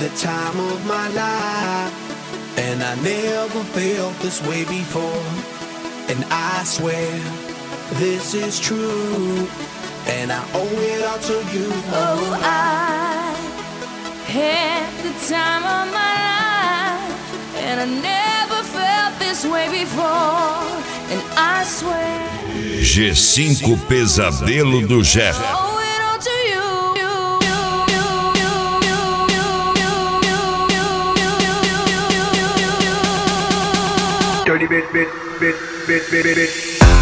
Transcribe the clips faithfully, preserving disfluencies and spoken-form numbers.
the time of my life, and I never felt this way before. And I swear this is true, and I owe it all to you. Oh, I had the time of my life, and I never felt this way before. And I swear G cinco Pesadelo do Jeff. owe it all to you. Dirty bit, bit, bit, bit, bit, bit, bit.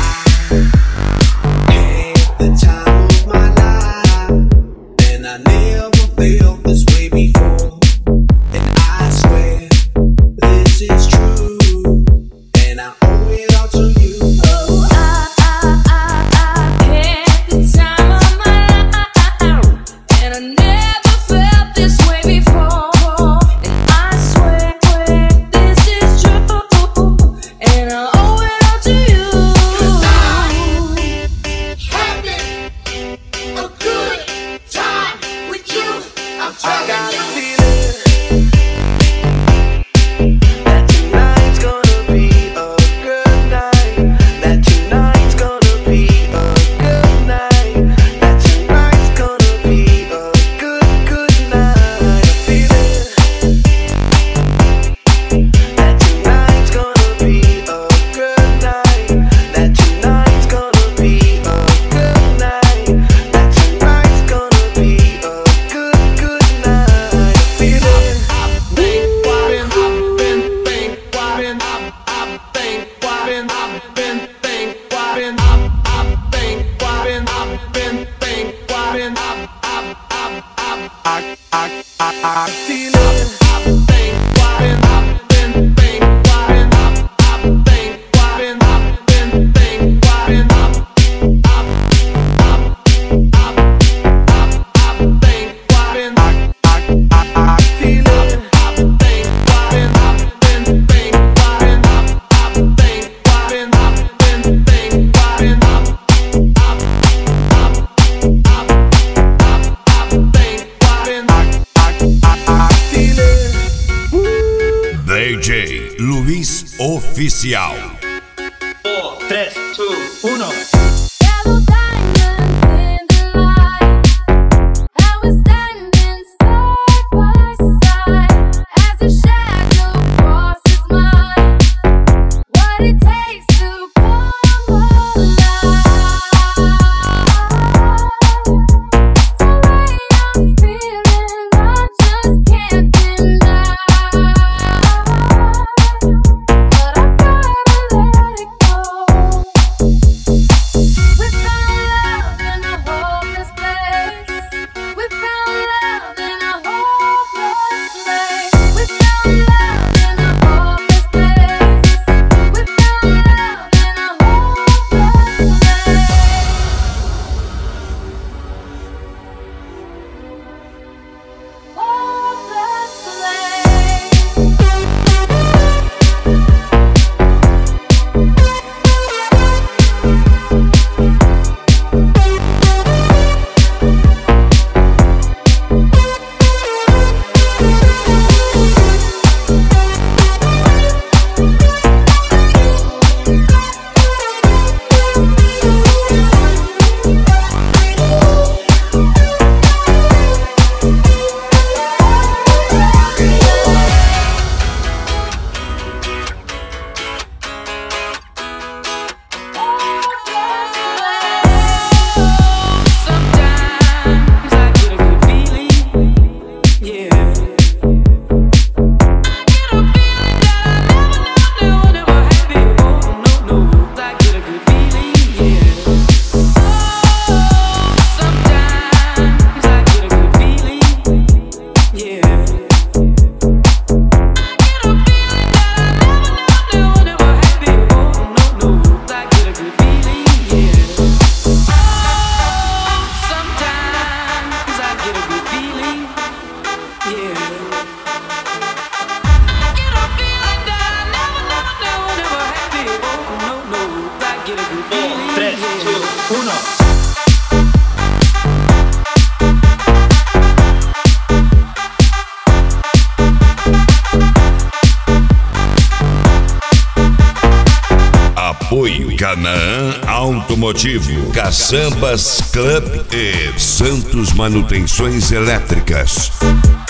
D J Luiz Oficial. four, three, two, one. Apoio Canaã Automotivo, Caçambas Club e Santos Manutenções Elétricas.